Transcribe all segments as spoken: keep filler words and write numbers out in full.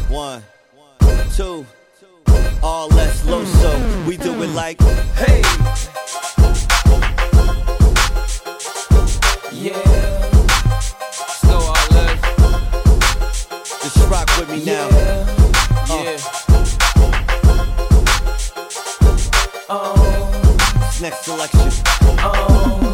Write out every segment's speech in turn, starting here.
One, two, all less loso. We do it like, hey. Yeah. So all less. Just rock with me now. Yeah. Uh. Oh. This next selection. Oh.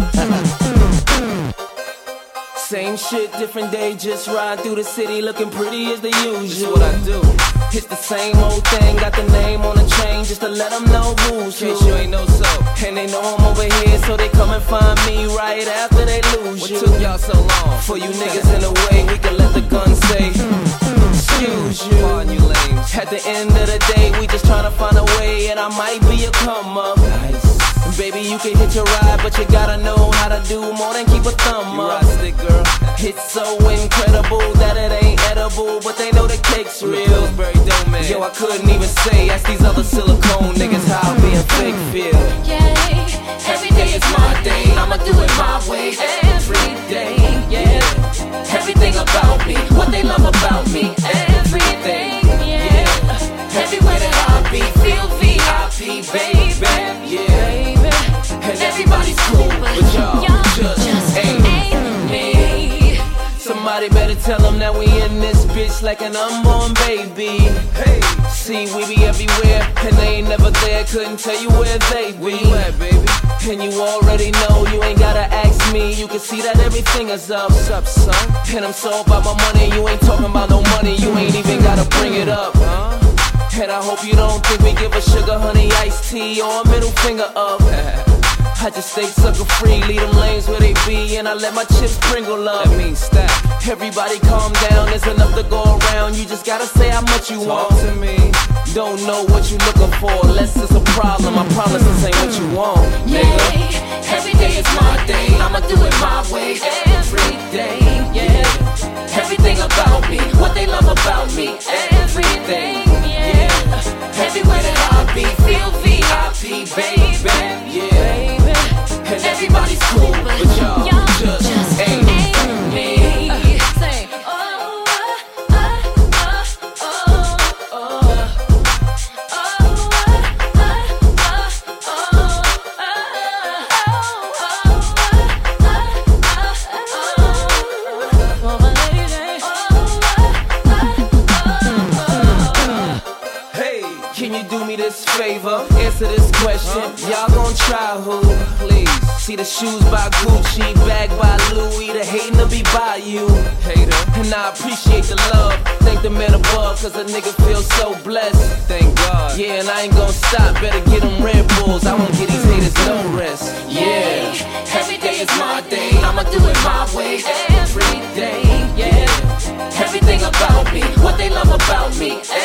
Same shit, different day, just ride through the city looking pretty as the usual. This is what I do. It's the same old thing, got the name on the chain just to let them know who's who. In case you ain't know so. And they know I'm over here, so they come and find me right after they lose what you. What took y'all so long? For you niggas in the way, we can let the gun say, excuse you. Pardon you lames. At the end of the day, we just tryna find a way, and I might be a come up. Nice. Baby, you can hit your ride, but you gotta know how to do more than keep a thumb up. You stick, girl. It's so incredible that it ain't edible, but they know the cake's real. Yo, I couldn't even say, ask these other silicone niggas how being fake feel. Yeah, every day is my day, I'ma do it my way. Every day, yeah. Everything about me, what they love about me. Everything, yeah. Everywhere that I be, feel V I P, baby, yeah. And everybody's cool, but y'all just, just ain't, ain't me. Somebody better tell them that we in this bitch like an unborn baby. Hey, see, we be everywhere, and they ain't never there. Couldn't tell you where they be. Where you at, baby? And you already know, you ain't gotta ask me. You can see that everything is up. What's up, son? And I'm so about my money, you ain't talking about no money. You ain't even gotta bring it up, huh? And I hope you don't think we give a sugar, honey, iced tea, or a middle finger up. I just stay sucker free, leave them lanes where they be, and I let my chips sprinkle up. That means stack. Everybody calm down, there's enough to go around. You just gotta say how much you Talk want to me. Don't know what you looking for, unless it's a problem. I promise this ain't what you want, nigga. Yeah, every day is my day, I'ma do it my way. Every day, yeah. Everything about me, what they love about me. Everything, yeah. Everywhere that I be, feel V I P, baby, yeah. And everybody's cool, but y'all just, just ain't, ain't me. Uh, say, oh, oh, oh, oh, oh, oh. Hey, can you do me this favor? Answer this question. Y'all gon' try who? Please. See the shoes by Gucci, bag by Louis, the hating to be by you. Hater. And I appreciate the love. Thank the man above, cause a nigga feels so blessed. Thank God. Yeah, and I ain't gon' stop. Better get them Red Bulls. I won't give these haters no rest. Yeah. Every day is my day, I'ma do it my way. Every day, yeah. Everything about me, what they love about me.